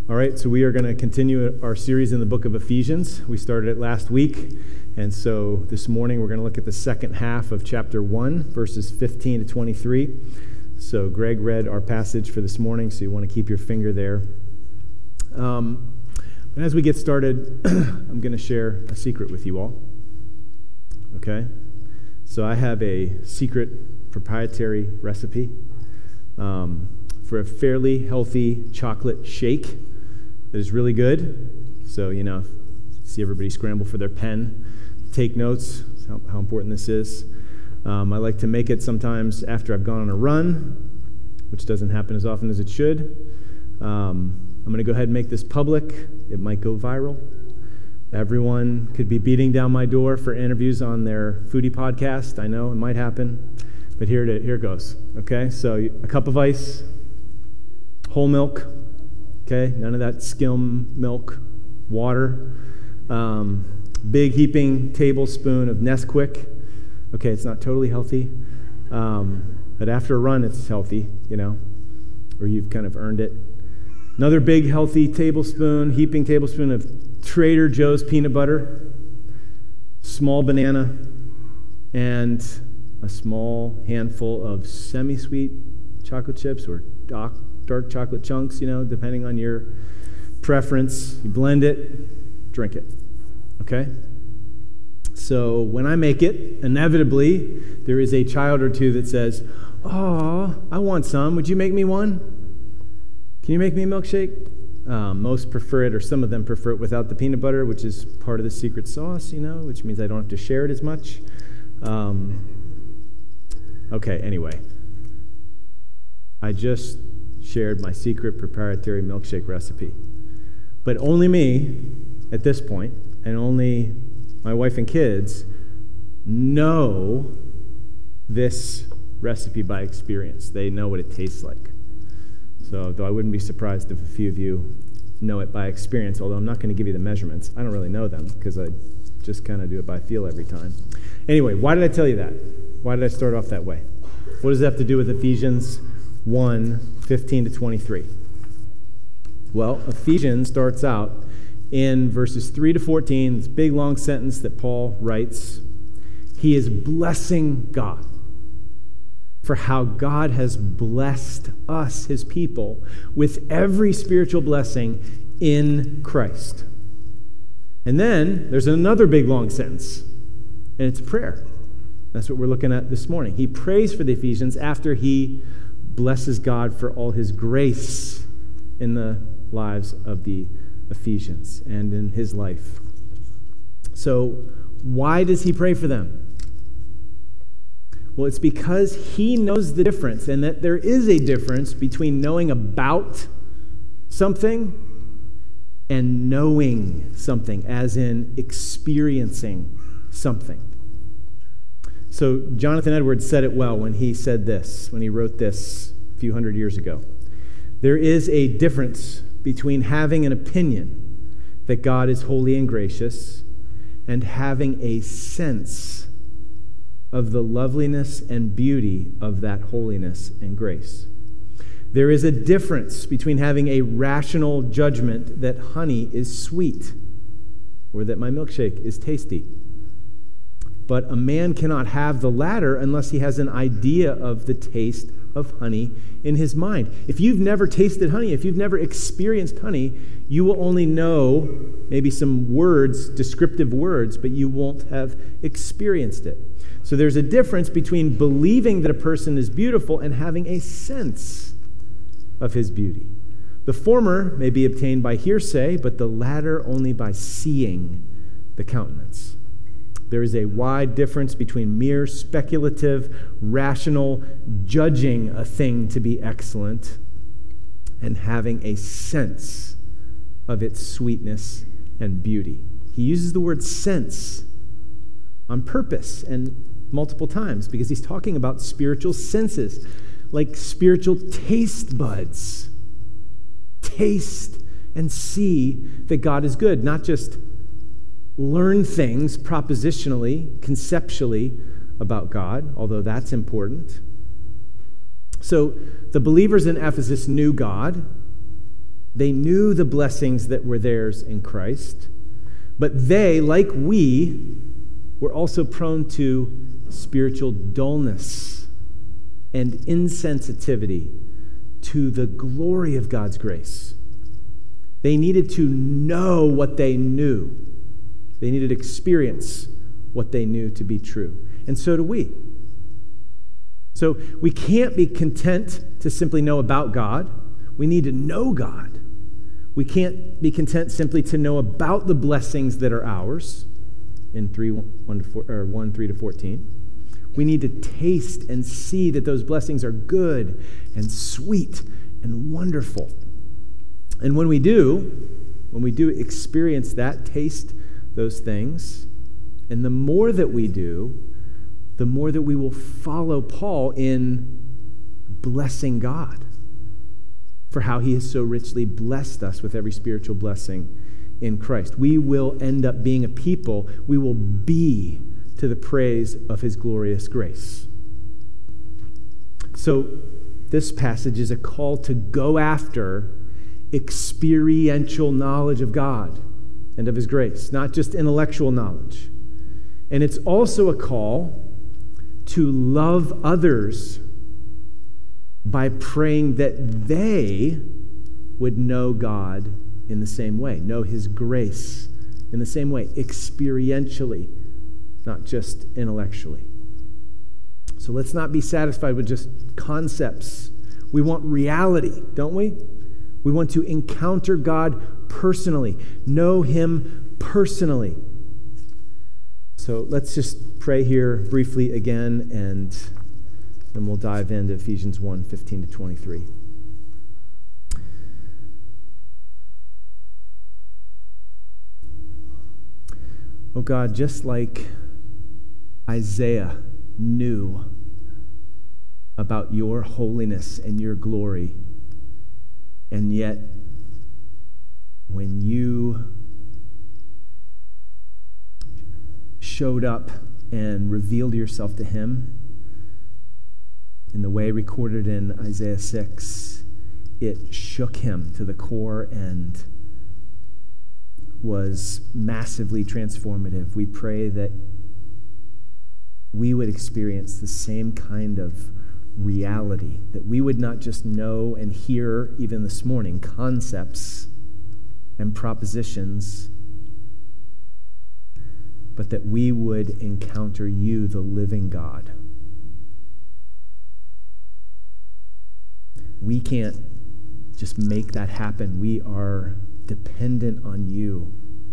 All right, so we are going to continue our series in the book of Ephesians. We started it last week, and so this morning we're going to look at the second half of chapter 1, verses 15 to 23. So Greg read our passage for this morning, so you want to keep your finger there. And as we get started, I'm going to share a secret with you all. Okay? So I have a secret proprietary recipe for a fairly healthy chocolate shake that is really good. So, see everybody scramble for their pen, take notes, how important this is. I like to make it sometimes after I've gone on a run, which doesn't happen as often as it should. I'm going to go ahead and make this public. It might go viral. Everyone could be beating down my door for interviews on their foodie podcast. I know it might happen, but here it goes. Okay, so a cup of ice, whole milk. Okay, none of that skim milk, water. Big heaping tablespoon of Nesquik. Okay, it's not totally healthy, but after a run, it's healthy, or you've kind of earned it. Another big healthy heaping tablespoon of Trader Joe's peanut butter, small banana, and a small handful of semi-sweet chocolate chips or dark chocolate chunks, depending on your preference. You blend it, drink it, okay? So when I make it, inevitably, there is a child or two that says, "Oh, I want some. Would you make me one? Can you make me a milkshake?" Most prefer it, or some of them prefer it without the peanut butter, which is part of the secret sauce, which means I don't have to share it as much. Okay, anyway. I just shared my secret proprietary milkshake recipe. But only me, at this point, and only my wife and kids know this recipe by experience. They know what it tastes like. So, though I wouldn't be surprised if a few of you know it by experience, although I'm not going to give you the measurements. I don't really know them because I just kind of do it by feel every time. Anyway, why did I tell you that? Why did I start off that way? What does that have to do with Ephesians 1, 15 to 23? Well, Ephesians starts out in verses 3 to 14, this big long sentence that Paul writes. He is blessing God for how God has blessed us, his people, with every spiritual blessing in Christ. And then there's another big long sentence, and it's prayer. That's what we're looking at this morning. He prays for the Ephesians after he blesses God for all his grace in the lives of the Ephesians and in his life. So why does he pray for them? Well, it's because he knows the difference, and that there is a difference between knowing about something and knowing something, as in experiencing something. So Jonathan Edwards said it well when he said this, when he wrote this a few hundred years ago. There is a difference between having an opinion that God is holy and gracious and having a sense of the loveliness and beauty of that holiness and grace. There is a difference between having a rational judgment that honey is sweet or that my milkshake is tasty. But a man cannot have the latter unless he has an idea of the taste of honey in his mind. If you've never tasted honey, if you've never experienced honey, you will only know maybe some words, descriptive words, but you won't have experienced it. So there's a difference between believing that a person is beautiful and having a sense of his beauty. The former may be obtained by hearsay, but the latter only by seeing the countenance. There is a wide difference between mere speculative, rational judging a thing to be excellent and having a sense of its sweetness and beauty. He uses the word sense on purpose and multiple times because he's talking about spiritual senses, like spiritual taste buds. Taste and see that God is good, not just learn things propositionally, conceptually about God, although that's important. So the believers in Ephesus knew God. They knew the blessings that were theirs in Christ, but they, like we, were also prone to spiritual dullness and insensitivity to the glory of God's grace. They needed to know what they knew. They needed to experience what they knew to be true. And so do we. So we can't be content to simply know about God. We need to know God. We can't be content simply to know about the blessings that are ours in 1:3-14. We need to taste and see that those blessings are good and sweet and wonderful. And when we do experience that, taste those things, and the more that we do, the more that we will follow Paul in blessing God for how he has so richly blessed us with every spiritual blessing in Christ. We will end up being a people, we will be to the praise of his glorious grace. So this passage is a call to go after experiential knowledge of God and of his grace, not just intellectual knowledge. And it's also a call to love others by praying that they would know God in the same way, know his grace in the same way, experientially, not just intellectually. So let's not be satisfied with just concepts. We want reality, don't we? We want to encounter God personally, know him personally. So let's just pray here briefly again, and then we'll dive into Ephesians 1:15-23. Oh God, just like Isaiah knew about your holiness and your glory, and yet when you showed up and revealed yourself to him in the way recorded in Isaiah 6, it shook him to the core and was massively transformative. We pray that we would experience the same kind of reality, that we would not just know and hear, even this morning, concepts and propositions, but that we would encounter you, the living God. We can't just make that happen. We are dependent on you.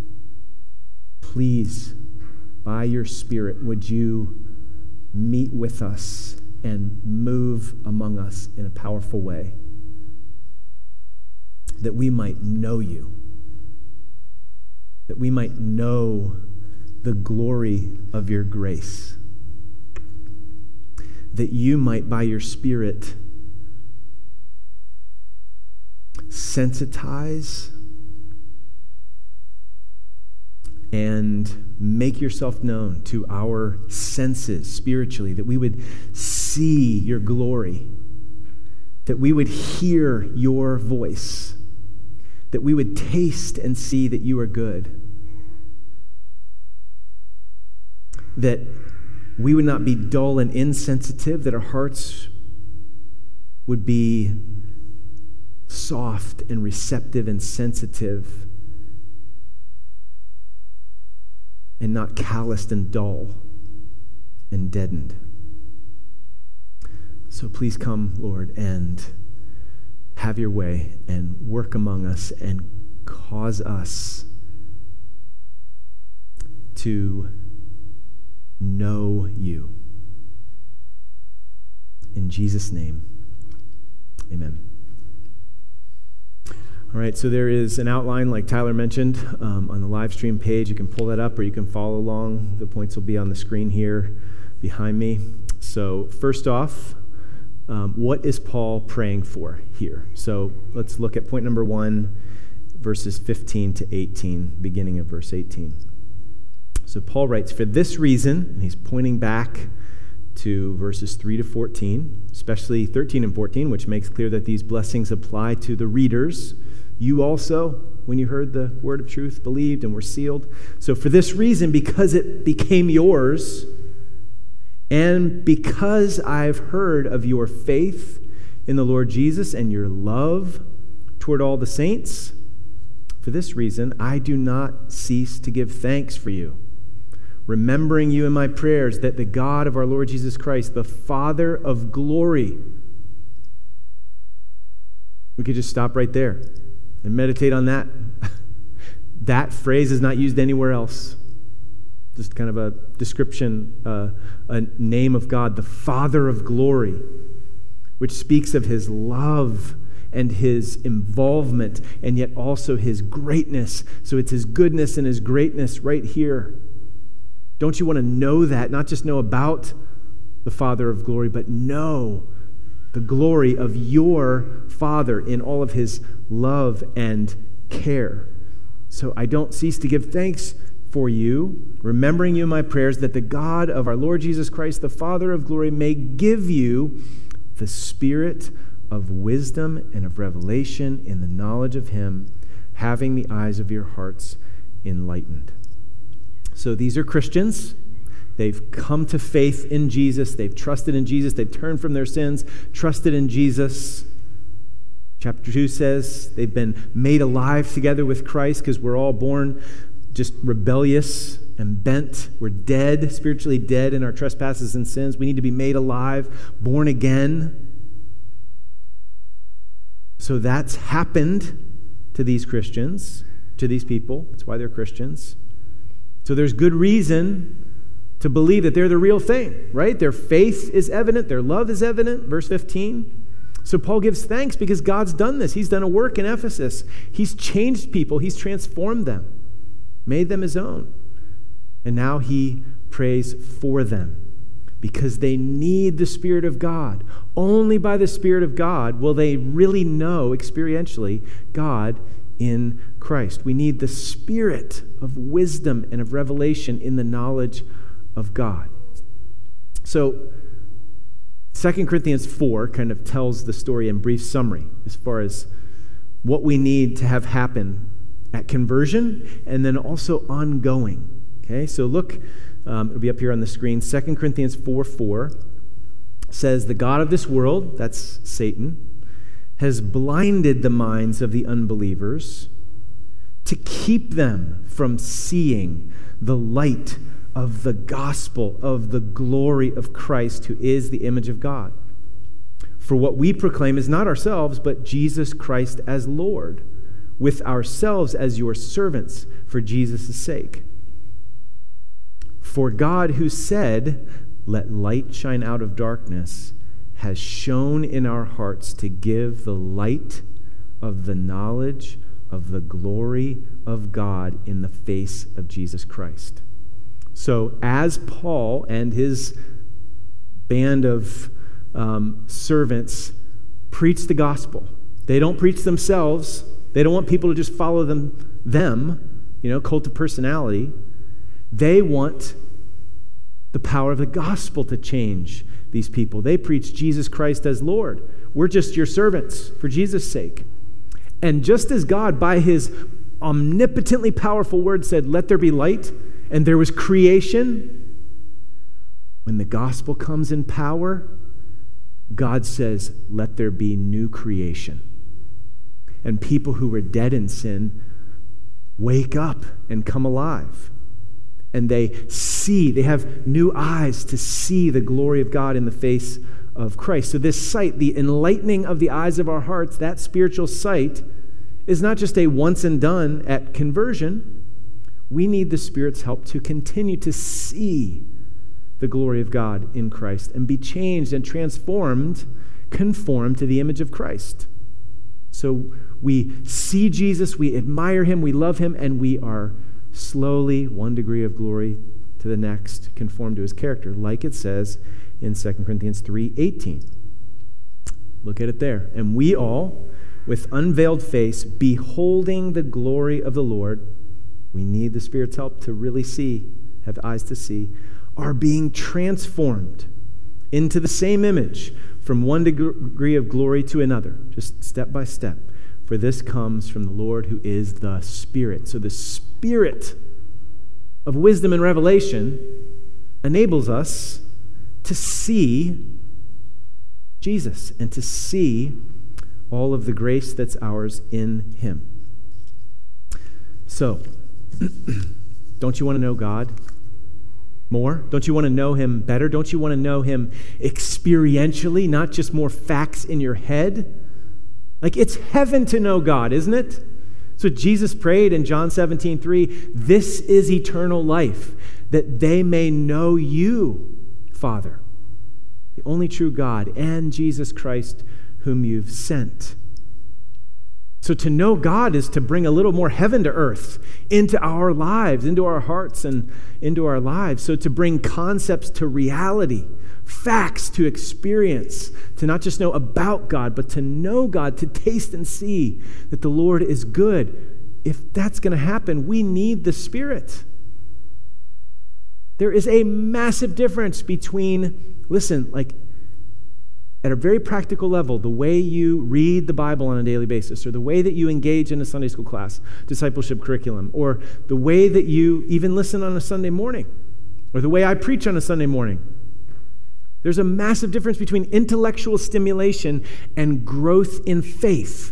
Please, by your Spirit, would you meet with us and move among us in a powerful way, that we might know you, that we might know the glory of your grace, that you might, by your Spirit, sensitize and make yourself known to our senses spiritually, that we would see your glory, that we would hear your voice, that we would taste and see that you are good, that we would not be dull and insensitive, that our hearts would be soft and receptive and sensitive, and not calloused and dull and deadened. So please come, Lord, and have your way and work among us and cause us to know you. In Jesus' name, amen. All right, so there is an outline, like Tyler mentioned, on the live stream page. You can pull that up or you can follow along. The points will be on the screen here behind me. So first off, what is Paul praying for here? So let's look at point number 1, verses 15-18, beginning of verse 18. So Paul writes, "For this reason," and he's pointing back to verses 3-14, especially 13 and 14, which makes clear that these blessings apply to the readers, You also, when you heard the word of truth, believed and were sealed. So for this reason, because it became yours, and because I've heard of your faith in the Lord Jesus and your love toward all the saints, for this reason, I do not cease to give thanks for you, remembering you in my prayers, that the God of our Lord Jesus Christ, the Father of glory. We could just stop right there and meditate on that. That phrase is not used anywhere else. Just kind of a description, a name of God, the Father of glory, which speaks of his love and his involvement, and yet also his greatness. So it's his goodness and his greatness right here. Don't you want to know that? Not just know about the Father of glory, but know the glory of your Father in all of his love and care. So I don't cease to give thanks for you, remembering you in my prayers, that the God of our Lord Jesus Christ, the Father of glory, may give you the spirit of wisdom and of revelation in the knowledge of him, having the eyes of your hearts enlightened. So these are Christians. They've come to faith in Jesus. They've trusted in Jesus. They've turned from their sins, trusted in Jesus. Chapter 2 says they've been made alive together with Christ, because we're all born just rebellious and bent. We're dead, spiritually dead in our trespasses and sins. We need to be made alive, born again. So that's happened to these Christians, to these people. That's why they're Christians. So there's good reason to believe that they're the real thing, right? Their faith is evident. Their love is evident. Verse 15. So Paul gives thanks because God's done this. He's done a work in Ephesus. He's changed people. He's transformed them, made them his own. And now he prays for them because they need the Spirit of God. Only by the Spirit of God will they really know experientially God in Christ. We need the spirit of wisdom and of revelation in the knowledge of God. So 2 Corinthians 4 kind of tells the story in brief summary as far as what we need to have happen at conversion and then also ongoing. Okay, so look, it'll be up here on the screen. 2 Corinthians 4:4 says, the God of this world, that's Satan, has blinded the minds of the unbelievers to keep them from seeing the light of the gospel of the glory of Christ, who is the image of God. For what we proclaim is not ourselves, but Jesus Christ as Lord, with ourselves as your servants for Jesus' sake. For God, who said, let light shine out of darkness, has shone in our hearts to give the light of the knowledge of the glory of God in the face of Jesus Christ. So as Paul and his band of servants preach the gospel, they don't preach themselves. They don't want people to just follow them, cult of personality. They want the power of the gospel to change these people. They preach Jesus Christ as Lord. We're just your servants for Jesus' sake. And just as God, by his omnipotently powerful word, said, let there be light, and there was creation, when the gospel comes in power, God says, let there be new creation. And people who were dead in sin wake up and come alive. And they have new eyes to see the glory of God in the face of Christ. So this sight, the enlightening of the eyes of our hearts, that spiritual sight, is not just a once and done at conversion. We need the Spirit's help to continue to see the glory of God in Christ and be changed and transformed, conformed to the image of Christ. So we see Jesus, we admire him, we love him, and we are slowly, one degree of glory to the next, conformed to his character, like it says in 2 Corinthians 3:18. Look at it there. And we all, with unveiled face, beholding the glory of the Lord, we need the Spirit's help to really see, have eyes to see, are being transformed into the same image from one degree of glory to another, just step by step, for this comes from the Lord who is the Spirit. So the Spirit of wisdom and revelation enables us to see Jesus and to see all of the grace that's ours in him. So, don't you want to know God more? Don't you want to know him better? Don't you want to know him experientially, not just more facts in your head? Like, it's heaven to know God, isn't it? So Jesus prayed in John 17:3, "This is eternal life, that they may know you, Father, the only true God, and Jesus Christ, whom you've sent." So to know God is to bring a little more heaven to earth into our lives, into our hearts and into our lives. So to bring concepts to reality, facts to experience, to not just know about God, but to know God, to taste and see that the Lord is good. If that's going to happen, we need the Spirit. There is a massive difference between, listen, like at a very practical level, the way you read the Bible on a daily basis, or the way that you engage in a Sunday school class, discipleship curriculum, or the way that you even listen on a Sunday morning, or the way I preach on a Sunday morning. There's a massive difference between intellectual stimulation and growth in faith.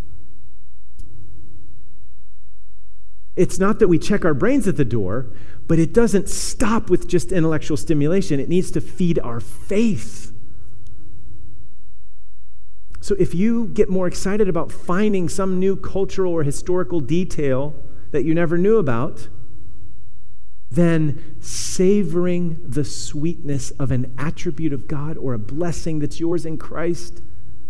It's not that we check our brains at the door, but it doesn't stop with just intellectual stimulation. It needs to feed our faith. So if you get more excited about finding some new cultural or historical detail that you never knew about, then savoring the sweetness of an attribute of God or a blessing that's yours in Christ,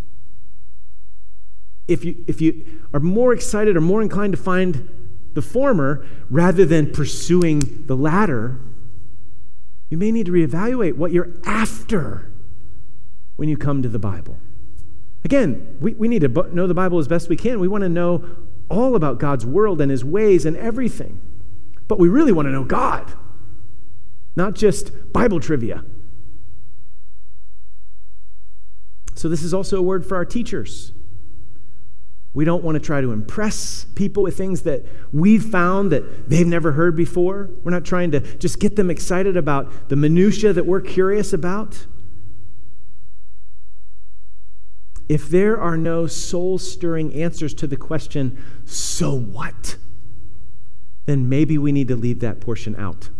if you are more excited or more inclined to find the former rather than pursuing the latter, you may need to reevaluate what you're after when you come to the Bible. Again, we need to know the Bible as best we can. We want to know all about God's world and his ways and everything. But we really want to know God, not just Bible trivia. So this is also a word for our teachers. We don't want to try to impress people with things that we've found that they've never heard before. We're not trying to just get them excited about the minutia that we're curious about. If there are no soul-stirring answers to the question, so what? Then maybe we need to leave that portion out.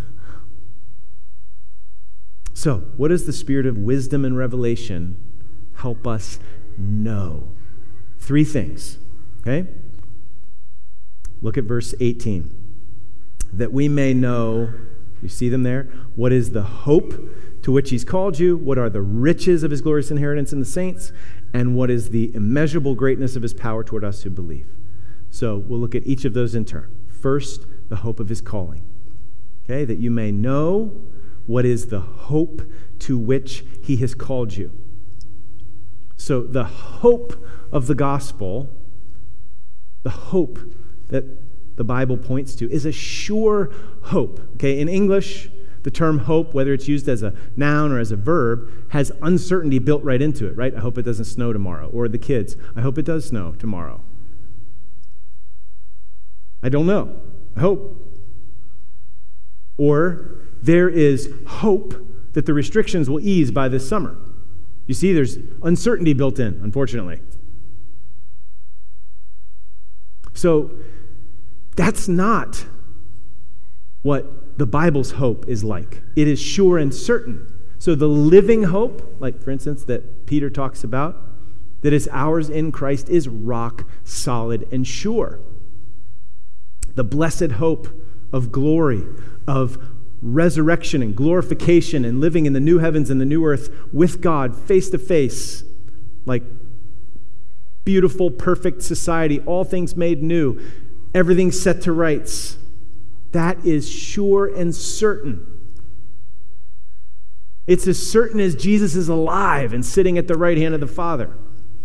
So, what does the Spirit of wisdom and revelation help us know? 3 things, okay? Look at verse 18. That we may know, you see them there? What is the hope to which he's called you? What are the riches of his glorious inheritance in the saints? And what is the immeasurable greatness of his power toward us who believe? So we'll look at each of those in turn. First, the hope of his calling. Okay, that you may know what is the hope to which he has called you. So the hope of the gospel, the hope that the Bible points to, is a sure hope. Okay, in English, the term hope, whether it's used as a noun or as a verb, has uncertainty built right into it, right? I hope it doesn't snow tomorrow. Or the kids, I hope it does snow tomorrow. I don't know. I hope. Or there is hope that the restrictions will ease by this summer. You see, there's uncertainty built in, unfortunately. So that's not what the Bible's hope is like. It is sure and certain. So the living hope, like for instance that Peter talks about, that is ours in Christ, is rock solid and sure. The blessed hope of glory, of resurrection and glorification and living in the new heavens and the new earth with God face to face, like beautiful, perfect society, all things made new, everything set to rights. That is sure and certain. It's as certain as Jesus is alive and sitting at the right hand of the Father.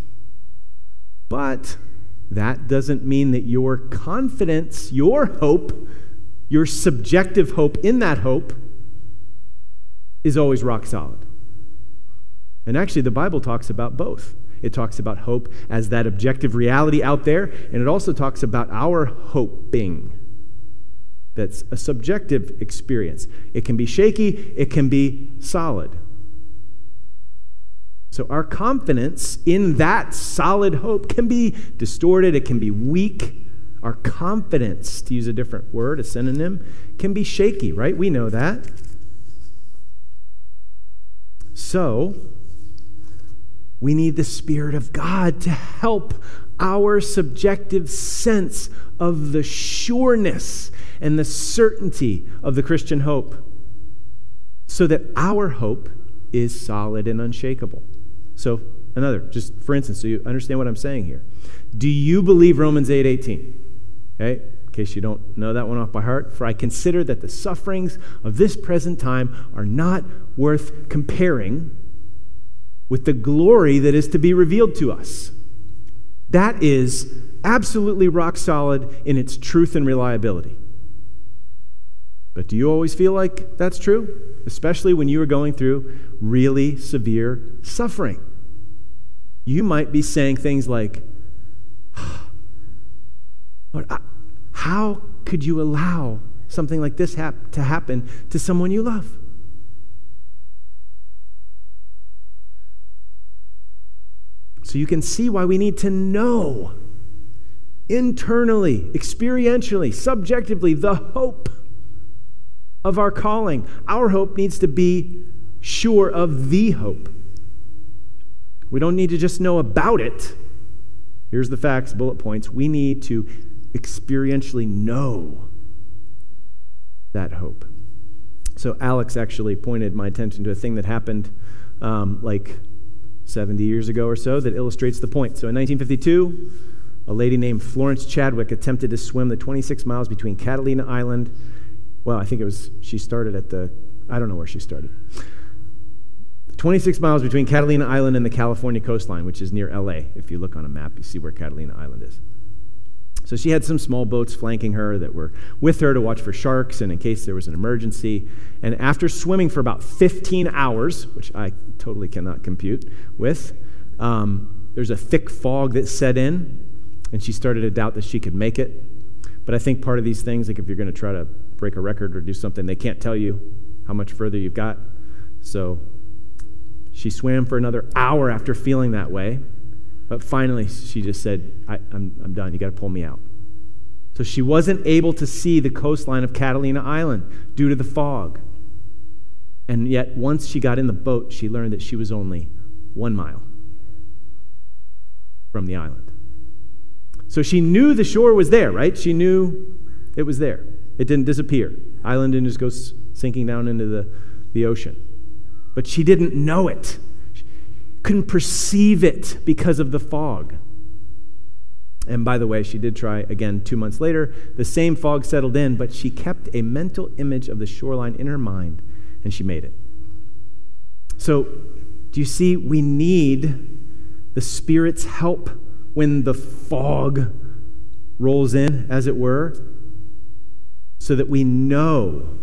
But that doesn't mean that your confidence, your hope, your subjective hope in that hope is always rock solid. And actually, the Bible talks about both. It talks about hope as that objective reality out there, and it also talks about our hoping. That's a subjective experience. It can be shaky, it can be solid. So our confidence in that solid hope can be distorted, it can be weak. Our confidence, to use a different word, a synonym, can be shaky, right? We know that. So, we need the Spirit of God to help our subjective sense of the sureness and the certainty of the Christian hope so that our hope is solid and unshakable. So, just for instance, so you understand what I'm saying here. Do you believe Romans 8:18? Okay, in case you don't know that one off by heart. For I consider that the sufferings of this present time are not worth comparing with the glory that is to be revealed to us. That is absolutely rock solid in its truth and reliability. But do you always feel like that's true? Especially when you are going through really severe suffering. You might be saying things like, Lord, how could you allow something like this to happen to someone you love? So you can see why we need to know internally, experientially, subjectively, the hope of our calling. Our hope needs to be sure of the hope. We don't need to just know about it. Here's the facts, bullet points. We need to experientially know that hope. So Alex actually pointed my attention to a thing that happened like 70 years ago or so that illustrates the point. So in 1952, a lady named Florence Chadwick attempted to swim the 26 miles between Catalina Island. Well, I think she started I don't know where she started. 26 miles between Catalina Island and the California coastline, which is near LA. If you look on a map, you see where Catalina Island is. So she had some small boats flanking her that were with her to watch for sharks and in case there was an emergency. And after swimming for about 15 hours, which I totally cannot compute with, there's a thick fog that set in, and she started to doubt that she could make it. But I think part of these things, like if you're going to try to break a record or do something, they can't tell you how much further you've got. So she swam for another hour after feeling that way. But finally, she just said, I'm done. You got to pull me out. So she wasn't able to see the coastline of Catalina Island due to the fog. And yet, once she got in the boat, she learned that she was only 1 mile from the island. So she knew the shore was there, right? She knew it was there. It didn't disappear. Island didn't just go sinking down into the ocean. But she didn't know it. Couldn't perceive it because of the fog. And by the way, she did try again 2 months later. The same fog settled in, but she kept a mental image of the shoreline in her mind, and she made it. So, do you see, we need the Spirit's help when the fog rolls in, as it were, so that we know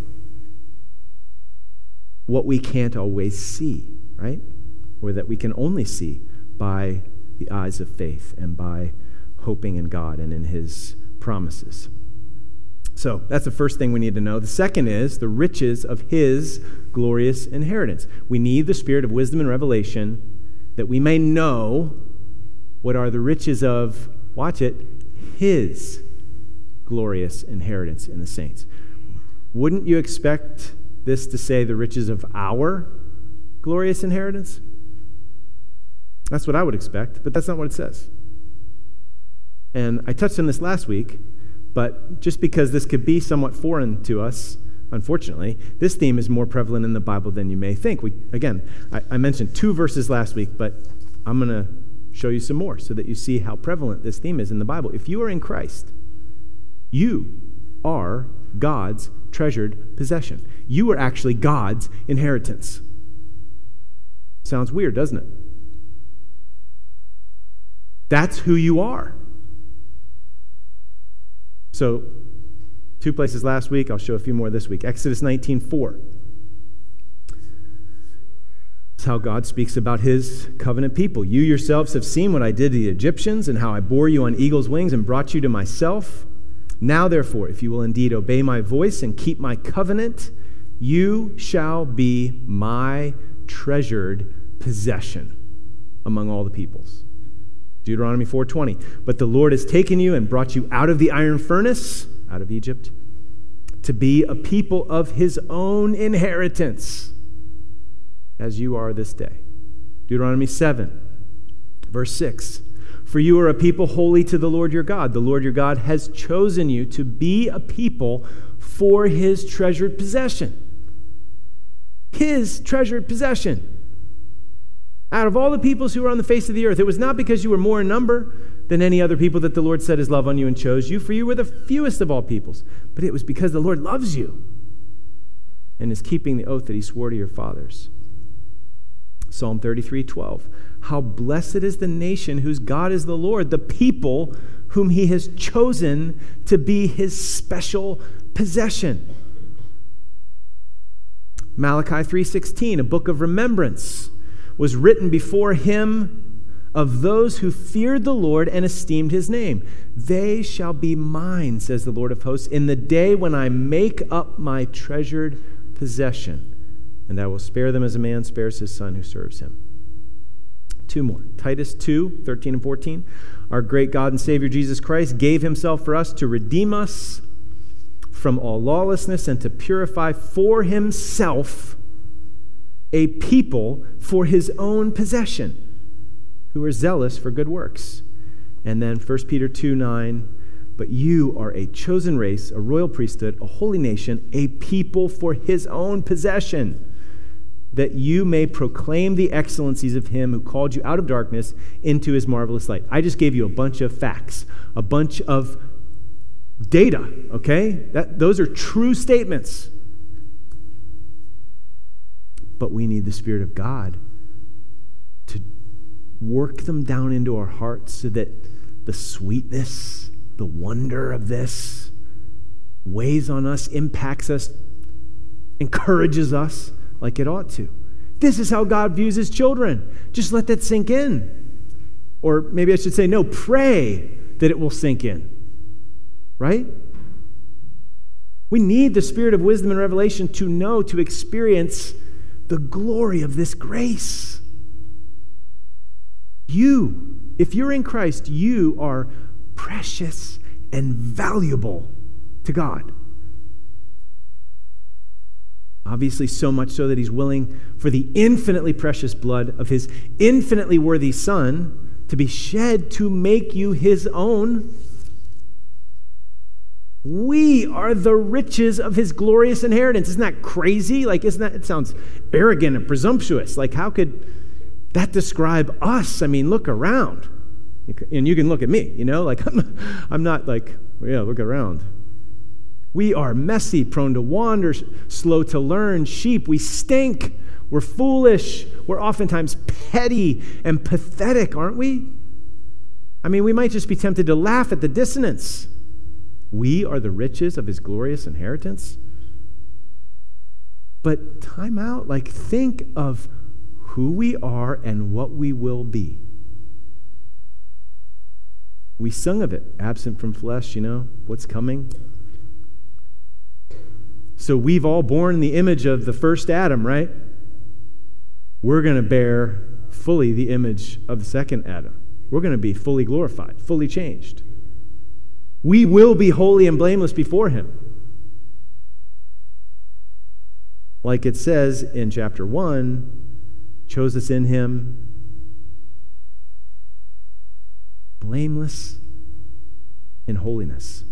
what we can't always see, right? Or that we can only see by the eyes of faith and by hoping in God and in His promises. So that's the first thing we need to know. The second is the riches of His glorious inheritance. We need the spirit of wisdom and revelation that we may know what are the riches of, watch it, His glorious inheritance in the saints. Wouldn't you expect this to say the riches of our glorious inheritance? That's what I would expect, but that's not what it says. And I touched on this last week, but just because this could be somewhat foreign to us, unfortunately, this theme is more prevalent in the Bible than you may think. I mentioned 2 verses last week, but I'm going to show you some more so that you see how prevalent this theme is in the Bible. If you are in Christ, you are God's treasured possession. You are actually God's inheritance. Sounds weird, doesn't it? That's who you are. So, 2 places last week. I'll show a few more this week. Exodus 19:4 That's how God speaks about his covenant people. You yourselves have seen what I did to the Egyptians and how I bore you on eagle's wings and brought you to myself. Now, therefore, if you will indeed obey my voice and keep my covenant, you shall be my treasured possession among all the peoples. Deuteronomy 4:20. But the Lord has taken you and brought you out of the iron furnace, out of Egypt, to be a people of his own inheritance, as you are this day. Deuteronomy 7, verse 6. For you are a people holy to the Lord your God. The Lord your God has chosen you to be a people for his treasured possession. His treasured possession. Out of all the peoples who were on the face of the earth, it was not because you were more in number than any other people that the Lord set his love on you and chose you, for you were the fewest of all peoples. But it was because the Lord loves you and is keeping the oath that he swore to your fathers. Psalm 33:12. How blessed is the nation whose God is the Lord, the people whom he has chosen to be his special possession. Malachi 3:16, a book of remembrance, was written before him of those who feared the Lord and esteemed his name. They shall be mine, says the Lord of hosts, in the day when I make up my treasured possession. And I will spare them as a man spares his son who serves him. Two more. Titus 2:13 and 14. Our great God and Savior Jesus Christ gave himself for us to redeem us from all lawlessness and to purify for himself a people for his own possession who are zealous for good works. And then 1 Peter 2:9. But you are a chosen race, a royal priesthood, a holy nation, a people for his own possession, that you may proclaim the excellencies of him who called you out of darkness into his marvelous light. I just gave you a bunch of facts, a bunch of data, okay? Those are true statements. But we need the Spirit of God to work them down into our hearts so that the sweetness, the wonder of this weighs on us, impacts us, encourages us like it ought to. This is how God views his children. Just let that sink in. Or maybe I should say, no, pray that it will sink in. Right? We need the Spirit of wisdom and revelation to know, to experience the glory of this grace. You, if you're in Christ, you are precious and valuable to God. Obviously, so much so that he's willing for the infinitely precious blood of his infinitely worthy Son to be shed to make you his own. We are the riches of his glorious inheritance. Isn't that crazy? It sounds arrogant and presumptuous. How could that describe us? I mean, look around. And you can look at me, I'm not look around. We are messy, prone to wander, slow to learn, sheep. We stink. We're foolish. We're oftentimes petty and pathetic, aren't we? I mean, we might just be tempted to laugh at the dissonance. We are the riches of his glorious inheritance. But time out, think of who we are and what we will be. We sung of it, absent from flesh, what's coming. So we've all borne the image of the first Adam, right? We're going to bear fully the image of the second Adam. We're going to be fully glorified, fully changed. We will be holy and blameless before him. Like it says in chapter 1, chose us in him, blameless in holiness.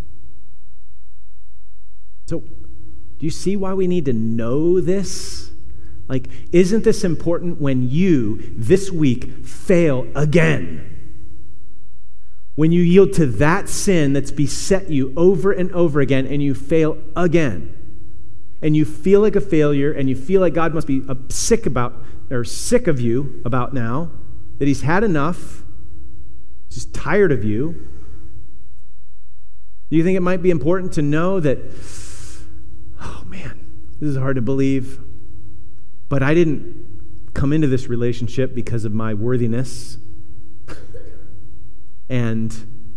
So, do you see why we need to know this? Isn't this important when you, this week, fail again? When you yield to that sin that's beset you over and over again, and you fail again, and you feel like a failure, and you feel like God must be sick of you about now, that he's had enough, just tired of you. Do you think it might be important to know that, oh man, this is hard to believe, but I didn't come into this relationship because of my worthiness. And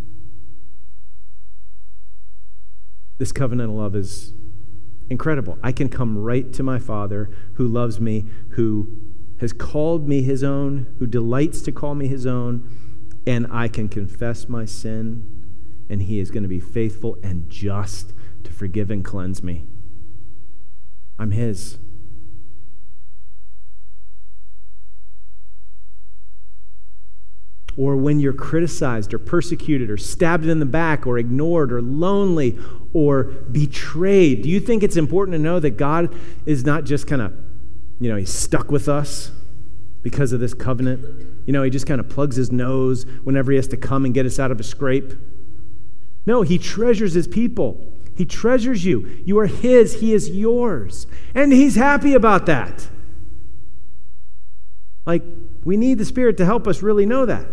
this covenantal love is incredible. I can come right to my Father who loves me, who has called me his own, who delights to call me his own, and I can confess my sin, and he is going to be faithful and just to forgive and cleanse me. I'm his. Or when you're criticized or persecuted or stabbed in the back or ignored or lonely or betrayed, do you think it's important to know that God is not just kind of, he's stuck with us because of this covenant? He just kind of plugs his nose whenever he has to come and get us out of a scrape. No, he treasures his people. He treasures you. You are his. He is yours. And he's happy about that. We need the Spirit to help us really know that.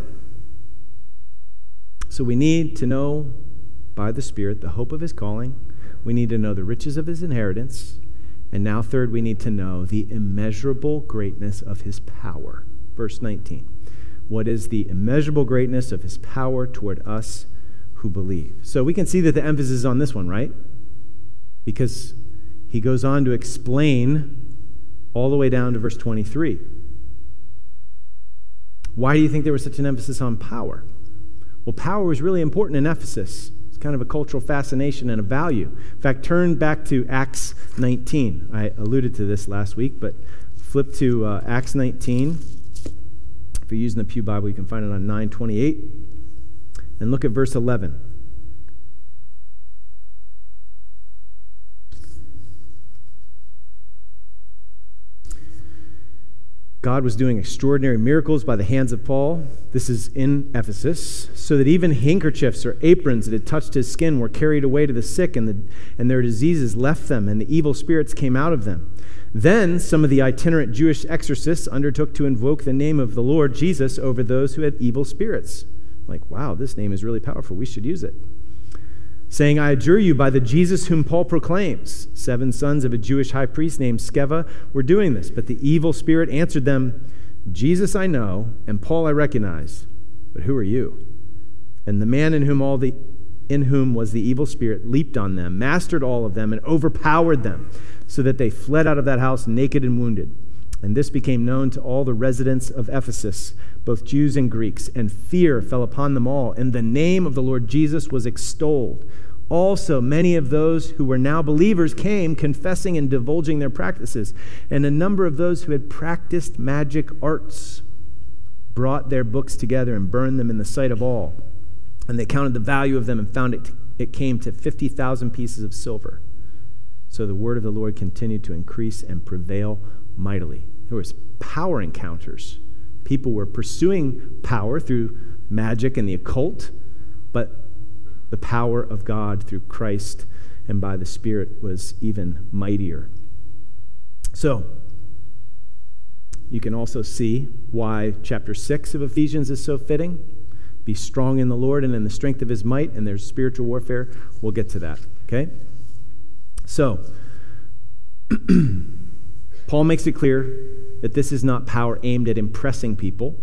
So we need to know by the Spirit the hope of his calling. We need to know the riches of his inheritance. And now third, we need to know the immeasurable greatness of his power. Verse 19. What is the immeasurable greatness of his power toward us who believe? So we can see that the emphasis is on this one, right? Because he goes on to explain all the way down to verse 23. Why do you think there was such an emphasis on power? Well, power was really important in Ephesus. It's kind of a cultural fascination and a value. In fact, turn back to Acts 19. I alluded to this last week, but flip to Acts 19. If you're using the Pew Bible, you can find it on 928. And look at verse 11. God was doing extraordinary miracles by the hands of Paul. This is in Ephesus, so that even handkerchiefs or aprons that had touched his skin were carried away to the sick, and their diseases left them, and the evil spirits came out of them. Then some of the itinerant Jewish exorcists undertook to invoke the name of the Lord Jesus over those who had evil spirits. Wow, this name is really powerful. We should use it. Saying, I adjure you by the Jesus whom Paul proclaims. 7 sons of a Jewish high priest named Sceva were doing this. But the evil spirit answered them, Jesus I know, and Paul I recognize, but who are you? And the man in whom was the evil spirit leaped on them, mastered all of them, and overpowered them, so that they fled out of that house naked and wounded. And this became known to all the residents of Ephesus, both Jews and Greeks, and fear fell upon them all, and the name of the Lord Jesus was extolled. Also, many of those who were now believers came, confessing and divulging their practices. And a number of those who had practiced magic arts brought their books together and burned them in the sight of all. And they counted the value of them and found it came to 50,000 pieces of silver. So the word of the Lord continued to increase and prevail mightily. There was power encounters. People were pursuing power through magic and the occult, but the power of God through Christ and by the Spirit was even mightier. So, you can also see why chapter 6 of Ephesians is so fitting. Be strong in the Lord and in the strength of his might, and there's spiritual warfare. We'll get to that, okay? So, Paul makes it clear that this is not power aimed at impressing people.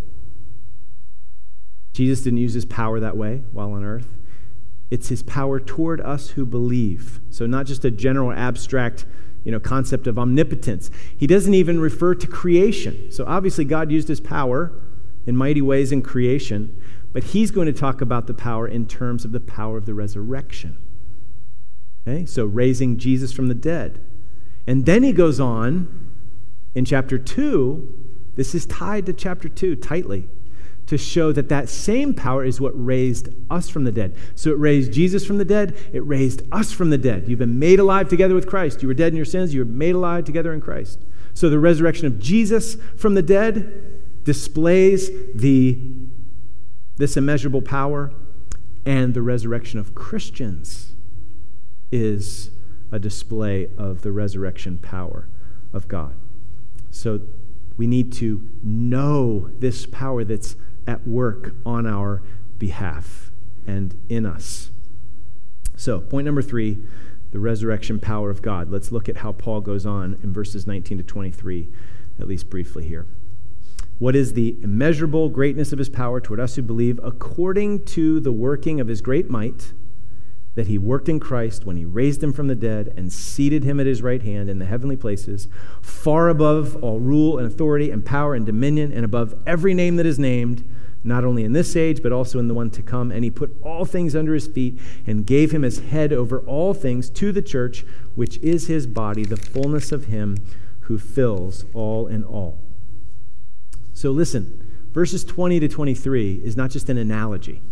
Jesus didn't use his power that way while on earth. It's his power toward us who believe. So not just a general abstract, concept of omnipotence. He doesn't even refer to creation. So obviously God used his power in mighty ways in creation, but he's going to talk about the power in terms of the power of the resurrection. Okay? So raising Jesus from the dead. And then he goes on in chapter 2, this is tied to chapter 2 tightly, to show that same power is what raised us from the dead. So it raised Jesus from the dead, it raised us from the dead. You've been made alive together with Christ. You were dead in your sins, you were made alive together in Christ. So the resurrection of Jesus from the dead displays this immeasurable power, and the resurrection of Christians is a display of the resurrection power of God. So we need to know this power that's at work on our behalf and in us. So, point number 3, the resurrection power of God. Let's look at how Paul goes on in verses 19 to 23, at least briefly here. What is the immeasurable greatness of his power toward us who believe, according to the working of his great might, that he worked in Christ when he raised him from the dead and seated him at his right hand in the heavenly places, far above all rule and authority and power and dominion, and above every name that is named, not only in this age, but also in the one to come. And he put all things under his feet and gave him as head over all things to the church, which is his body, the fullness of him who fills all in all. So listen, verses 20 to 23 is not just an analogy.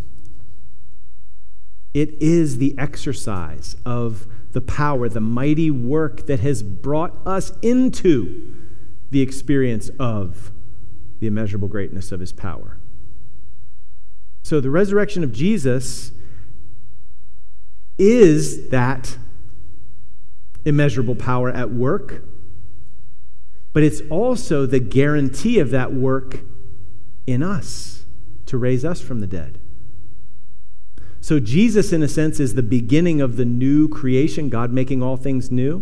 It is the exercise of the power, the mighty work that has brought us into the experience of the immeasurable greatness of his power. So the resurrection of Jesus is that immeasurable power at work, but it's also the guarantee of that work in us to raise us from the dead. So Jesus, in a sense, is the beginning of the new creation, God making all things new.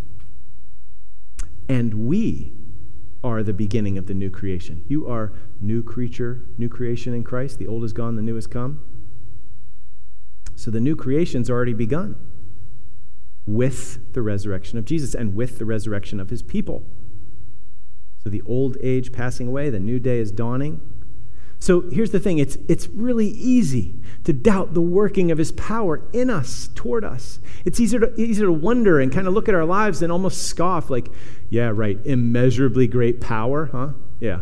And we are the beginning of the new creation. You are new creature, new creation in Christ. The old is gone, the new has come. So the new creation's already begun with the resurrection of Jesus and with the resurrection of his people. So the old age passing away, the new day is dawning. So here's the thing, it's really easy to doubt the working of his power in us, toward us. It's easier to wonder and kind of look at our lives and almost scoff like, yeah, right, immeasurably great power, huh? Yeah,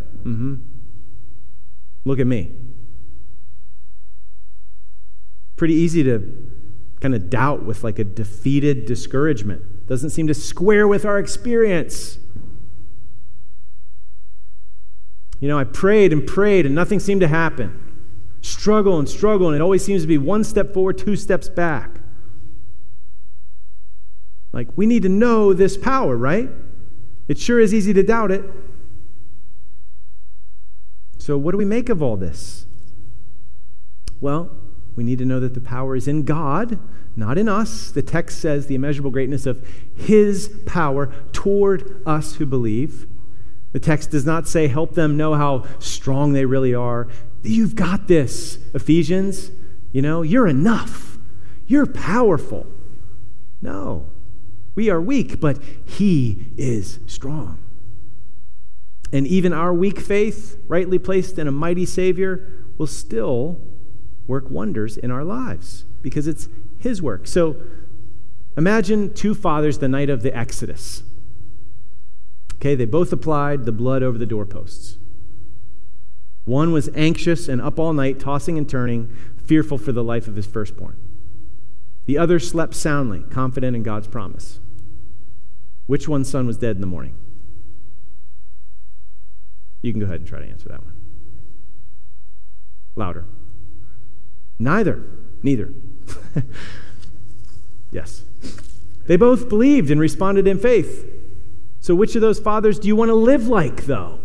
Look at me. Pretty easy to kind of doubt with like a defeated discouragement. Doesn't seem to square with our experience. You know, I prayed and nothing seemed to happen. Struggle, and it always seems to be one step forward, two steps back. Like, we need to know this power, right? It sure is easy to doubt it. So what do we make of all this? Well, we need to know that the power is in God, not in us. The text says the immeasurable greatness of his power toward us who believe. The text does not say, help them know how strong they really are. You've got this, Ephesians. You know, you're enough. You're powerful. No, we are weak, but he is strong. And even our weak faith, rightly placed in a mighty Savior, will still work wonders in our lives because it's his work. So imagine two fathers the night of the Exodus. Okay, they both applied the blood over the doorposts. One was anxious and up all night, tossing and turning, fearful for the life of his firstborn. The other slept soundly, confident in God's promise. Which one's son was dead in the morning? You can go ahead and try to answer that one. Louder. Neither. Yes. They both believed and responded in faith. So which of those fathers do you want to live like, though?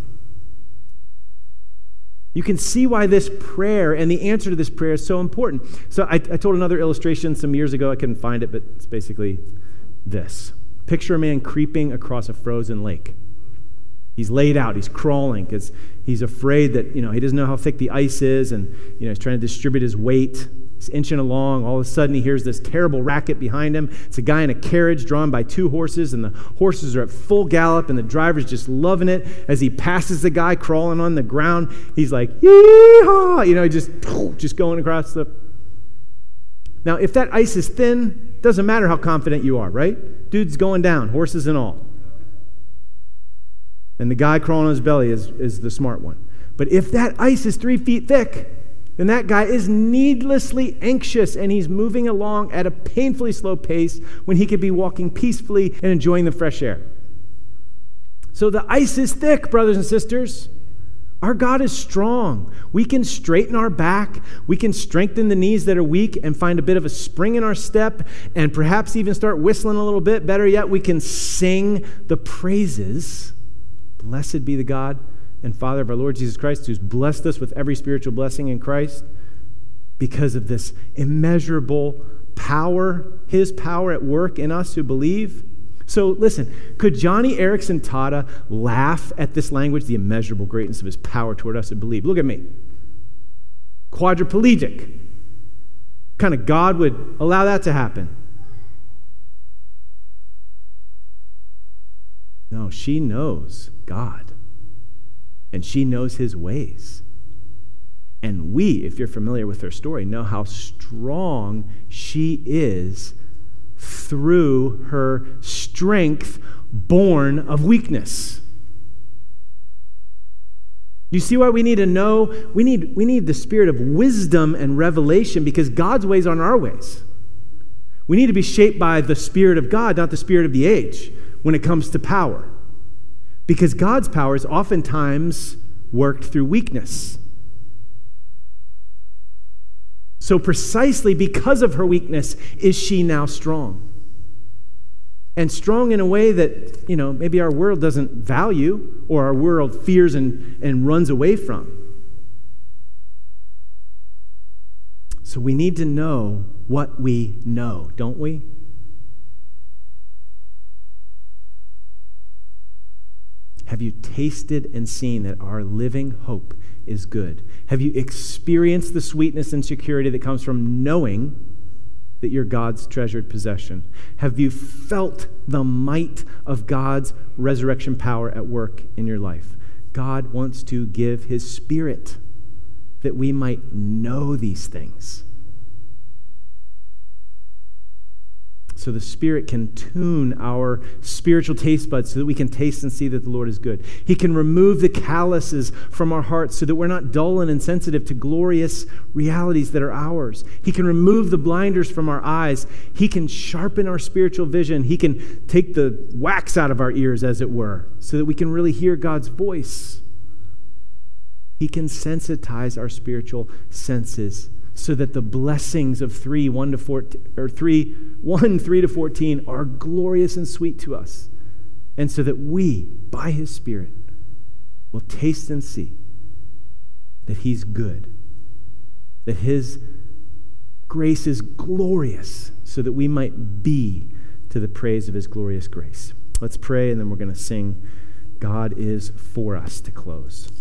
You can see why this prayer and the answer to this prayer is so important. So I told another illustration some years ago. I couldn't find it, but it's basically this. Picture a man creeping across a frozen lake. He's laid out. He's crawling because he's afraid that, he doesn't know how thick the ice is, and, he's trying to distribute his weight. He's inching along. All of a sudden, he hears this terrible racket behind him. It's a guy in a carriage drawn by two horses, and the horses are at full gallop, and the driver's just loving it. As he passes the guy crawling on the ground, he's like, yee-haw! Just going across the... Now, if that ice is thin, doesn't matter how confident you are, right? Dude's going down, horses and all. And the guy crawling on his belly is the smart one. But if that ice is 3 feet thick, then that guy is needlessly anxious, and he's moving along at a painfully slow pace when he could be walking peacefully and enjoying the fresh air. So the ice is thick, brothers and sisters. Our God is strong. We can straighten our back. We can strengthen the knees that are weak and find a bit of a spring in our step and perhaps even start whistling a little bit. Better yet, we can sing the praises. Blessed be the God and Father of our Lord Jesus Christ, who's blessed us with every spiritual blessing in Christ because of this immeasurable power, his power at work in us who believe. So listen, could Johnny Erickson Tada laugh at this language, the immeasurable greatness of his power toward us who believe? Look at me. Quadriplegic. What kind of God would allow that to happen? No, she knows God. And she knows his ways. And we, if you're familiar with her story, know how strong she is through her strength born of weakness. You see why we need to know? We need the spirit of wisdom and revelation because God's ways aren't our ways. We need to be shaped by the Spirit of God, not the spirit of the age, when it comes to power. Because God's power is oftentimes worked through weakness. So precisely because of her weakness is she now strong. And strong in a way that, maybe our world doesn't value or our world fears and runs away from. So we need to know what we know, don't we? Have you tasted and seen that our living hope is good? Have you experienced the sweetness and security that comes from knowing that you're God's treasured possession? Have you felt the might of God's resurrection power at work in your life? God wants to give his Spirit that we might know these things. So the Spirit can tune our spiritual taste buds so that we can taste and see that the Lord is good. He can remove the calluses from our hearts so that we're not dull and insensitive to glorious realities that are ours. He can remove the blinders from our eyes. He can sharpen our spiritual vision. He can take the wax out of our ears, as it were, so that we can really hear God's voice. He can sensitize our spiritual senses so that the blessings of 1, 3 to 14 are glorious and sweet to us. And so that we, by his Spirit, will taste and see that he's good, that his grace is glorious, so that we might be to the praise of his glorious grace. Let's pray, and then we're going to sing God is for us to close.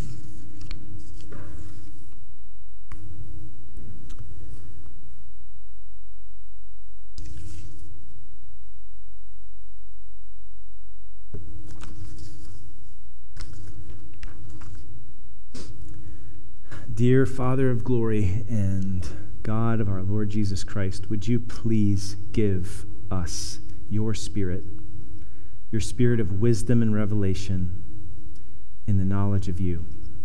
Dear Father of glory and God of our Lord Jesus Christ, would you please give us your Spirit of wisdom and revelation in the knowledge of you,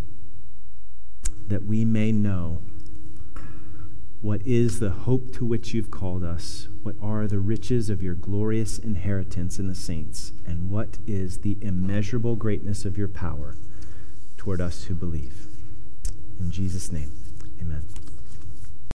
that we may know what is the hope to which you've called us, what are the riches of your glorious inheritance in the saints, and what is the immeasurable greatness of your power toward us who believe. In Jesus' name, amen.